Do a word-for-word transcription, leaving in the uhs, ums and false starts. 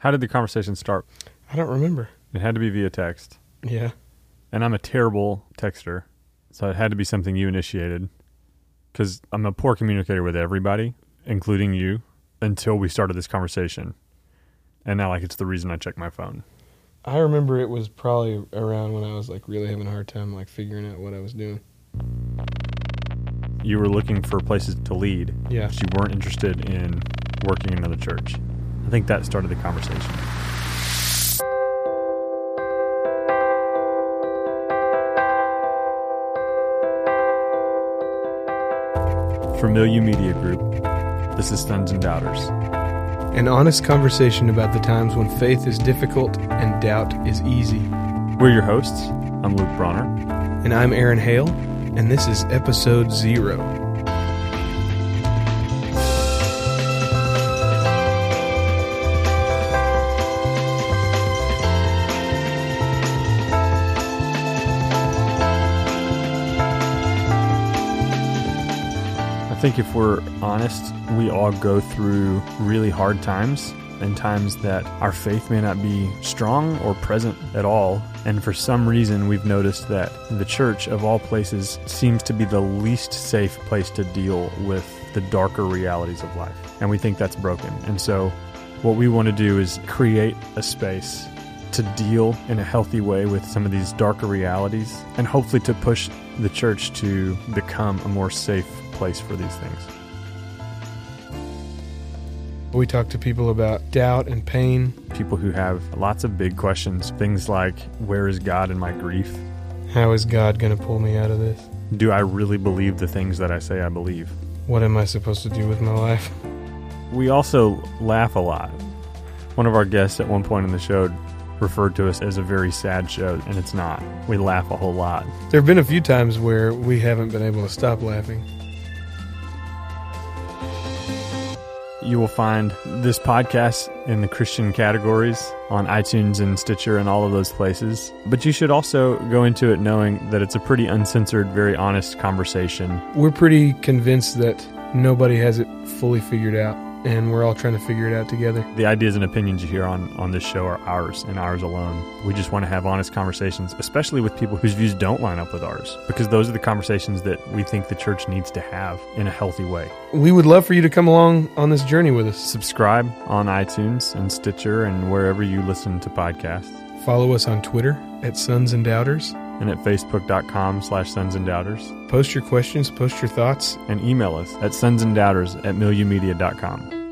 How did the conversation start? I don't remember. It had to be via text. Yeah. And I'm a terrible texter, so it had to be something you initiated. Because I'm a poor communicator with everybody, including you, until we started this conversation. And now, like, it's the reason I check my phone. I remember it was probably around when I was, like, really having a hard time, like, figuring out what I was doing. You were looking for places to lead. Yeah. But you weren't interested in working in another church. I think that started the conversation. From Milieu Media Group, this is Sons and Doubters. An honest conversation about the times when faith is difficult and doubt is easy. We're your hosts. I'm Luke Bronner. And I'm Aaron Hale, and this is episode zero. I think if we're honest, we all go through really hard times and times that our faith may not be strong or present at all. And for some reason, we've noticed that the church, of all places, seems to be the least safe place to deal with the darker realities of life. And we think that's broken. And so what we want to do is create a space to deal in a healthy way with some of these darker realities and hopefully to push the church to become a more safe place for these things. We talk to people about doubt and pain. People who have lots of big questions, things like, where is God in my grief? How is God going to pull me out of this? Do I really believe the things that I say I believe? What am I supposed to do with my life? We also laugh a lot. One of our guests at one point in the show referred to us as a very sad show, and it's not. We laugh a whole lot. There have been a few times where we haven't been able to stop laughing. You will find this podcast in the Christian categories on iTunes and Stitcher and all of those places. But you should also go into it knowing that it's a pretty uncensored, very honest conversation. We're pretty convinced that nobody has it fully figured out, and we're all trying to figure it out together. The ideas and opinions you hear on, on this show are ours and ours alone. We just want to have honest conversations, especially with people whose views don't line up with ours, because those are the conversations that we think the church needs to have in a healthy way. We would love for you to come along on this journey with us. Subscribe on iTunes and Stitcher and wherever you listen to podcasts. Follow us on Twitter at Sons and Doubters. And at facebook.com slash Sons and Doubters. Post your questions, post your thoughts. And email us at sonsanddoubters at milieumedia dot com.